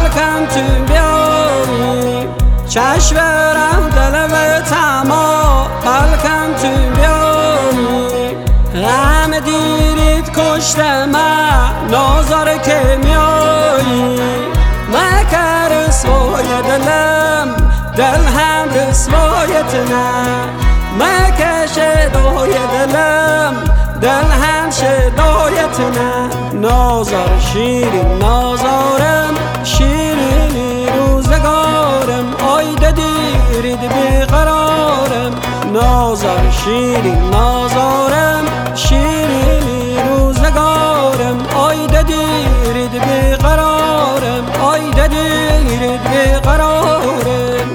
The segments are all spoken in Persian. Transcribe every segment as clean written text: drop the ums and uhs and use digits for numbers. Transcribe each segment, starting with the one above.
بلکم تو بیایی چشم برم دل به تما بلکم تو بیایی غم دیرید کشته من نازار که میایی مکر رسوای دلم دل هم رسوایت نه مکش دای دلم دل هم شدایت نه نازار شیرین نازارم شیرینی روزگارم آیده دیرید بیقرارم نازار شیرین نازارم شیرینی روزگارم آیده دیرید بیقرارم آیده دیرید بیقرارم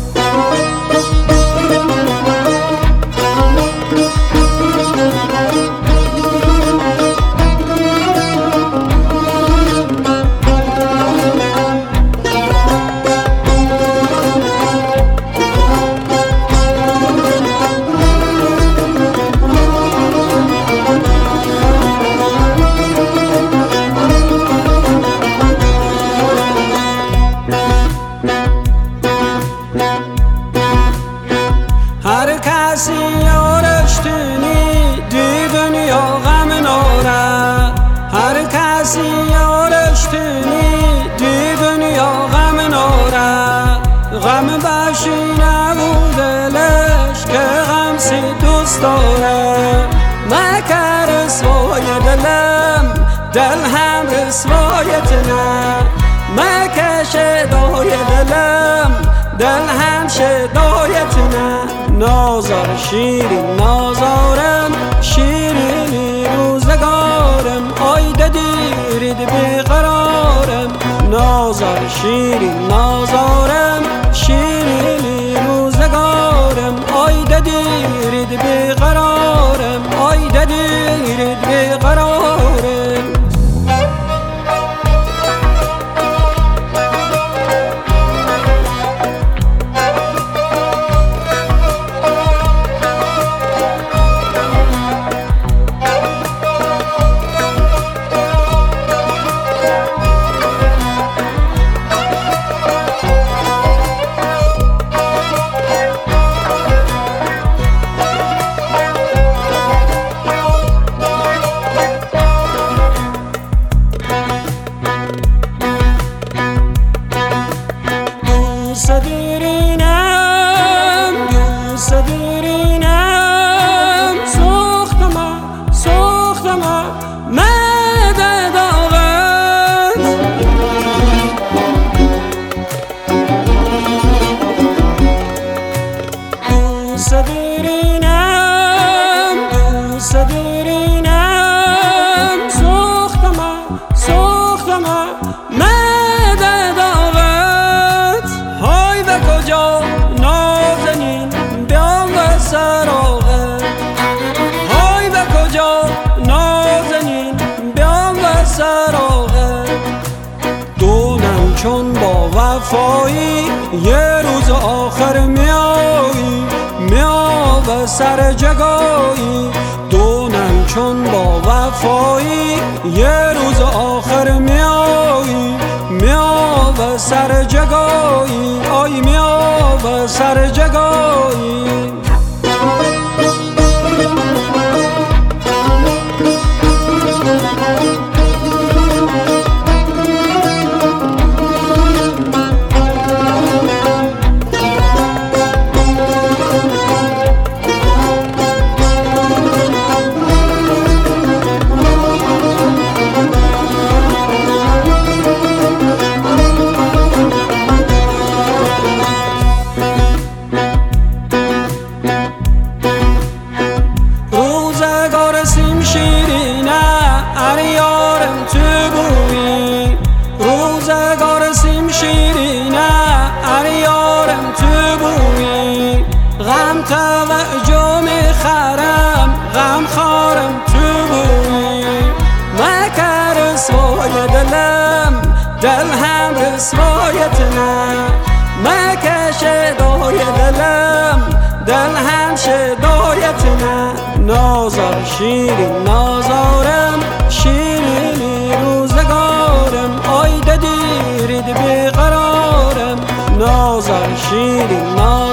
هر کسی یارش تونی دی دنیا غم ناره هر کسی یارش تونی دی دنیا غم ناره غم باشی نبود دلش که غم سی دوست داره مکر رسوای دلم دل هم رسوایت نه مکش دای دلم دل هم شدایت نه نازار شیرین نازارم شیرینی روزگارم آیده دیرید بیقرارم نازار شیرین نازارم شیرینی روزگارم آیده دیرید بیقرارم آیده دیرید بیقرارم چون با وفایی یه روز آخر میایی میای سر جگایی دونم چون با وفایی یه روز آخر میایی میای سر جگایی آی میای سر جگایی غم توجه میخرم غم خارم تو بوی مکر رسوای دلم دل هم رسوایت نه مکش دای دلم دل هم شدایت نه نازار شیرین نازارم شیرینی روزگارم آیده دیرید شیرین